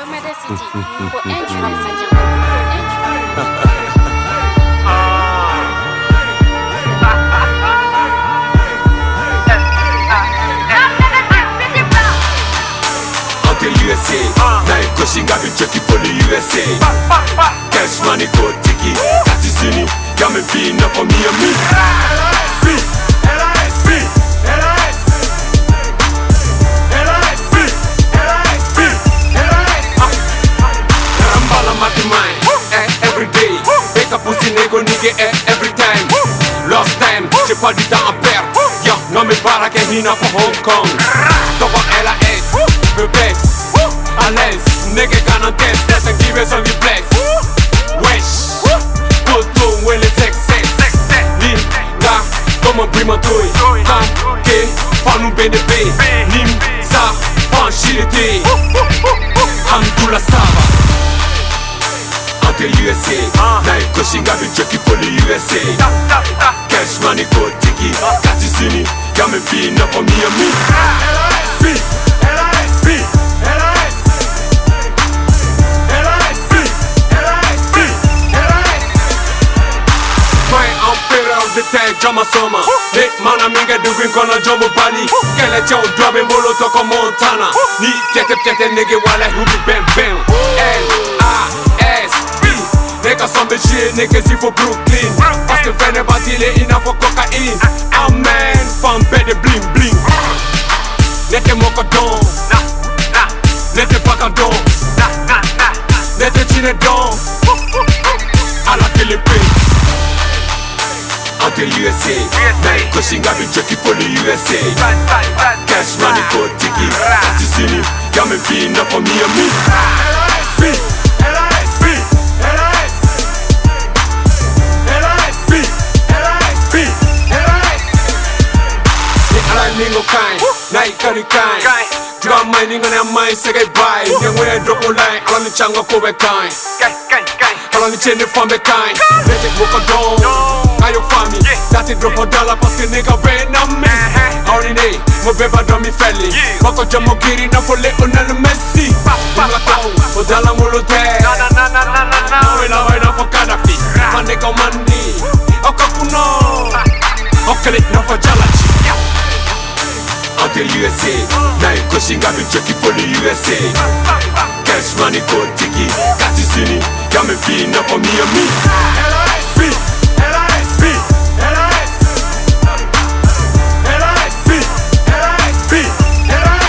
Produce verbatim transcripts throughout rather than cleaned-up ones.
Alameda City for entrance. U S A, now you pushing I've been checking for the U S A. Cash money go tiki, that is in it. Got me being up on me and me. Free, L I S, free, L I S, L I S, free, L I S, free, L I S. I'm balling my mind every day. Make a pussy nigga nigga every time. Lost time, j'ai pas du temps à perdre. Yo, non mais para que hina for Hong Kong. Double L I S, me baisse. À l'aise, nigga can't test, that's a give us on the flex. Wesh, poto, well it's excess. Linda, comme un primo toy. Tam, ke, pas nous B D B. Nim, sa, panchilité. Hamdoula Saba. Ante U S A, now you pushing I've been checking for the U S A. Cash money go tiki, Katisini, got me being up on me and me. L I S, free, L I S, free, L I S. The tag drama soma Lit mana minga dugin kono jombo bali Kele chow drobe molo toko Montana Ni tete tete nigga wale hubi bam bam L I S B Nigga sombe shit niggas hier voor Brooklyn Als de venne batile ina voor cocaïne Amen van bede bling bling Nete mokadon Nete pakadon Nete chinedon A la Philippines Ante U S A, now you pushing I've been checking for the U S A. Cash money go tiki, that is in it. Got me being up on me and me. L I S, free, L I S, free, L I S, L I S, free, L I S, free, L I S. Ni ala ningo kind, na ikari kind. Juga mai ningo na mai segay bye. Nyangwe drop online, ala ni chango kobe kind. Ala ni chene fambe kind. Nete woka don. Ayo fami, dati drop a dollar parce que nigga ven na me. Aurine, mo beba do mi feli. Mako jamo kiri na fole onel Messi. Mga tau, o dala molo te. Na na na na na na na. Awe la vai na fo Gaddafi. Ma nigga mandi, o kakuno. O kelit na fo jalachi. Ante U S A, now you pushing I've been checking for the U S A. Cash money go tiki, Katisini, got me being up on me and me. L I S, free. L I S, free, L I S, L I S, free, L I S, free, L I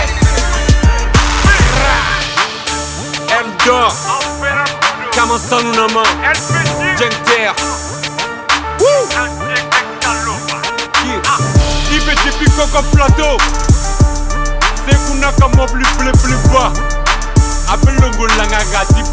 S. M-Dog, Kaman Sanunama, Genter. Wouh! Il fait des picots comme plateau. C'est qu'on a comme plus bleu plus bas. Appelle le goulanga gati